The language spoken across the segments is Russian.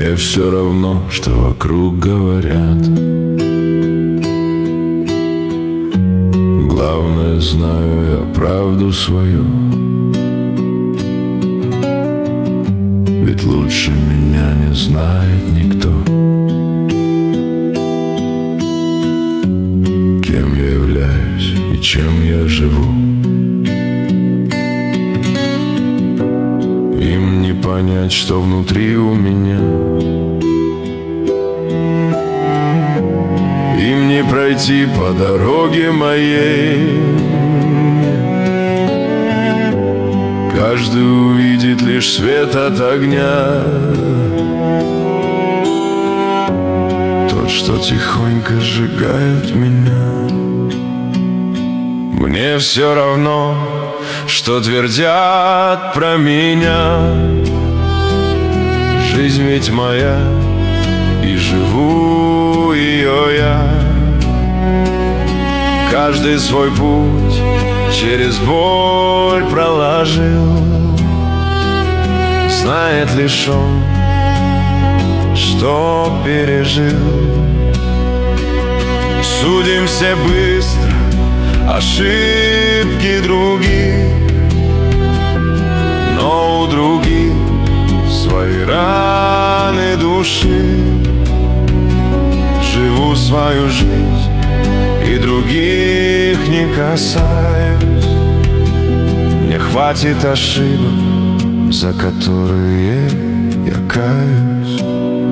Мне все равно, что вокруг говорят. Главное, знаю я правду свою. Ведь лучше меня не знает никто. Кем я являюсь и чем я живу, им не понять, что внутри у меня. Им не пройти по дороге моей. Каждый увидит лишь свет от огня, тот, что тихонько сжигает меня. Мне все равно, что твердят про меня. Жизнь ведь моя, и живу ее я. Каждый свой путь через боль проложил. Знает лишь он, что пережил. Судим все быстро ошибки других, но у других свои раны души. Живу свою жизнь и других не касаюсь. Мне хватит ошибок, за которые я каюсь.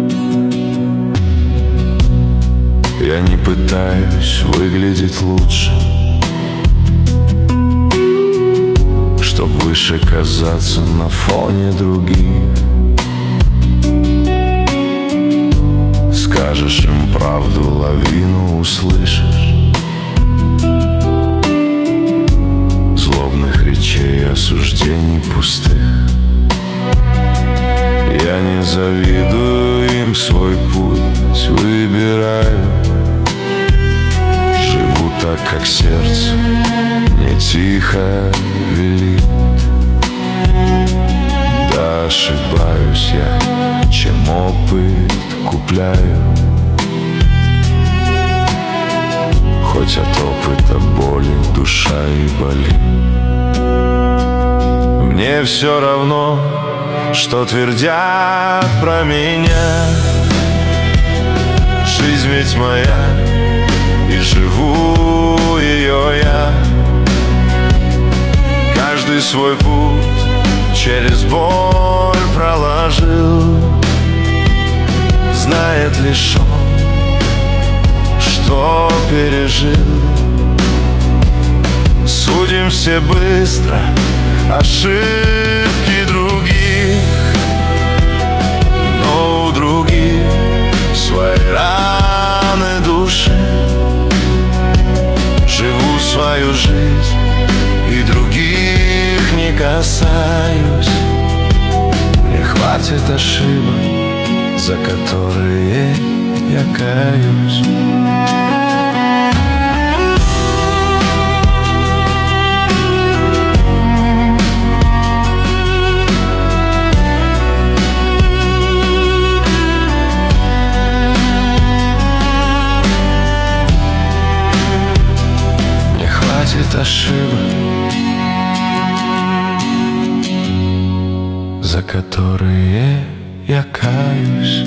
Я не пытаюсь выглядеть лучше, чтоб выше казаться на фоне других. Скажешь им правду, лавину услышишь. Злобных речей, осуждений пустых. Я не завидую им, свой путь выбираю. Живу так, как сердце мне тихо велит. Да ошибаюсь я, чем опыт купляю. Хоть от опыта боли душа и болит. Мне все равно, что твердят про меня. Жизнь ведь моя, и живу ее я. Каждый свой путь через боль проложил. Знает лишь он, что пережил. Судим все быстро ошибки других, но у других свои раны души. Живу свою жизнь и других не касаюсь. Мне хватит ошибок, за которые я каюсь. Мне хватит ошибок, за которые я каюсь.